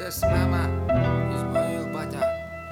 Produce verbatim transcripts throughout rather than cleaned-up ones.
Yes, mama. Ізмаїл батя.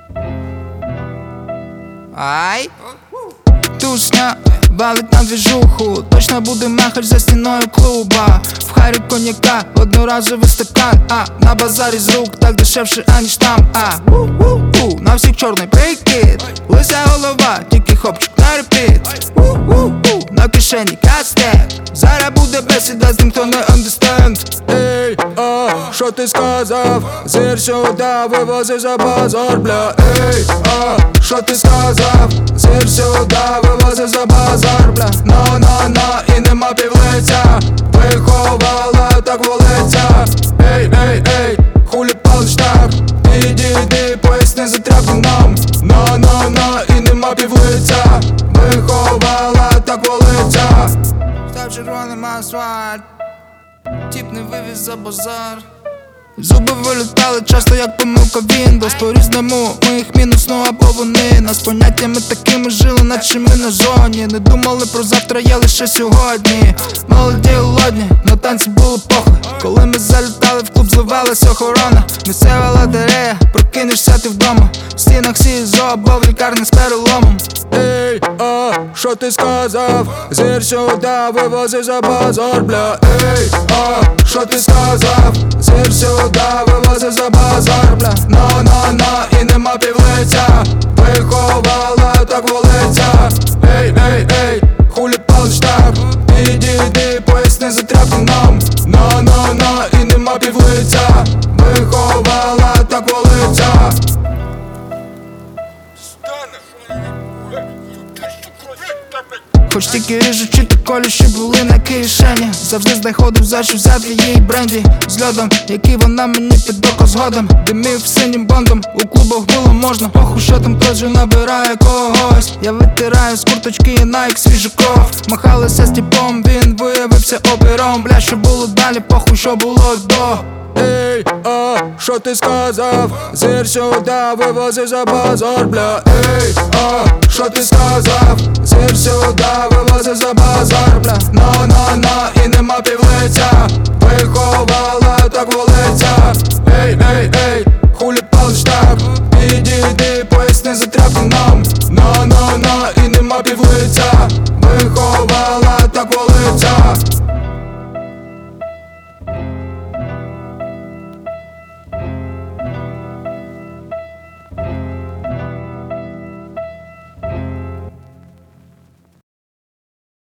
Ай! Тусня валить на двіжуху. Точно буде махач за стіною клуба. В харі коньяка, одноразовий стакан. А на базарі з рук так дешевше, аніж там. А у-у-у, на всіх чорний прикид. Лися голова, тільки хопчик на репіт. У-у-у, на кишені кастет. Зараз буде бесіда з ним, хто не understand. Ей, а, що ти сказав? Зір сюди, вивозив за базар, бля. Ей, а, що ти сказав? Зір сюди, вивозив за базар, бля. На-на-на, і нема півлиця. Виховала, так волиться. Ей, ей, ей, хулі палиш так. Підійди, поясни за тряпку нам. На-на-на, і нема півлиця. Виховала, так волиться. Став червоним асфальт. Тіп не вивіз за базар. Зуби вилітали часто як помилка Windows. По-різному ми їх мінусно або вони. Нас поняттями такими жили, наче ми на зоні. Не думали про завтра, я лише сьогодні. Молоді голодні, на танці було похуй. Коли ми залітали в клуб, зливалася охорона. Місцева лотерея, прокинешся ти вдома. В стінах СІЗО або в лікарні з переломом. Ей, а, що ти сказав? Зір сюди, вивозив за базар, бля. Ей, а, що ти сказав? Зір сюди, вивозив за базар, бля. На-на-на, і нема півлиця. Виховала, так волиться. Ей, ей, ей, хулі палиш так. Підійди, поясни за тряпку нам. На-на-на, і нема півлиця. Виховала, так волиться. Хоч тільки ріжучи та колючі були на кишені. Завжди знаходив за що взяти її бренді. З льодом, який вона мені під око згодом. Димів синім бондом, у клубах було можна. Похуй, що там хтось вже набирає когось. Я витираю з курточки і Nike свіжий ков. Махалися з тіпом, він виявився опером. Бля, що було далі, похуй, що було до. Ей, а, що ти сказав? Зір сюди, вивозив за базар, бля. Ей, а, що ти сказав? Зір сюди, вивозив за базар, бля. На-на-на, і нема півлиця. Виховала, так волиться. Ей, ей, ей,